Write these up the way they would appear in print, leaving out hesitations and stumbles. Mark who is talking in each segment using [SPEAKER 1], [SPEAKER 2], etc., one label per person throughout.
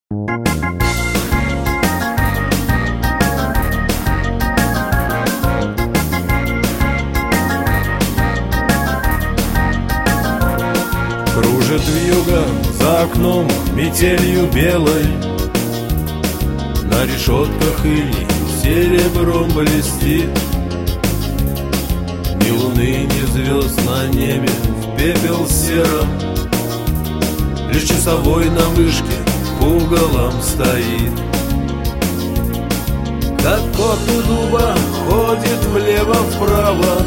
[SPEAKER 1] Кружит вьюга за окном метелью белой, на решетках иней серебром блестит. Ни луны, ни звезд на небе в пепел сером, лишь часовой на вышке пугалом стоит. Как кот у дуба ходит влево-вправо,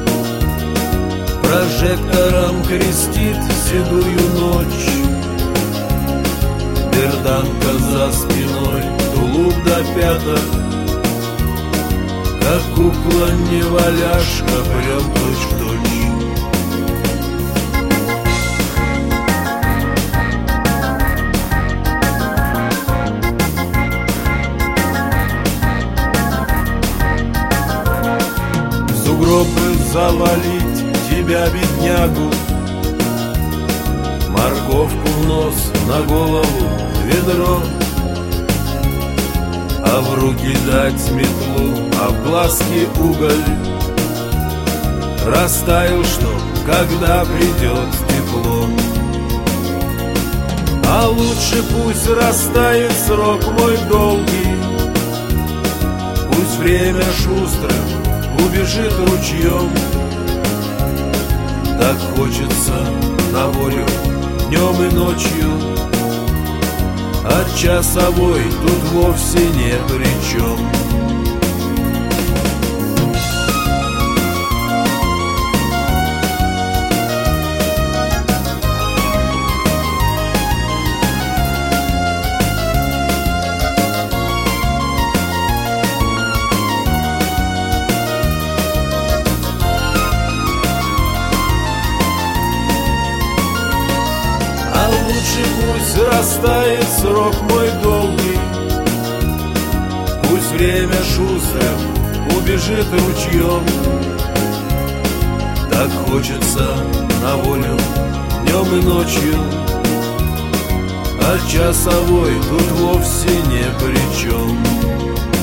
[SPEAKER 1] прожектором крестит седую ночь. Берданка за спиной, тулуп до пяток, как кукла-неваляшка, прям точь-в-точь. В сугробы завалить тебя, беднягу, морковку в нос, на голову ведро, а в руки дать метлу, а в глазки уголь. Растаял, чтоб, когда придет тепло. А лучше пусть растает срок мой долгий, пусть время шустрым убежит ручьем. Так хочется на волю днем и ночью, а часовой тут вовсе не при чем. Пусть растает срок мой долгий, пусть время шустрым убежит ручьем. Так хочется на волю днем и ночью, а часовой тут вовсе не при чем.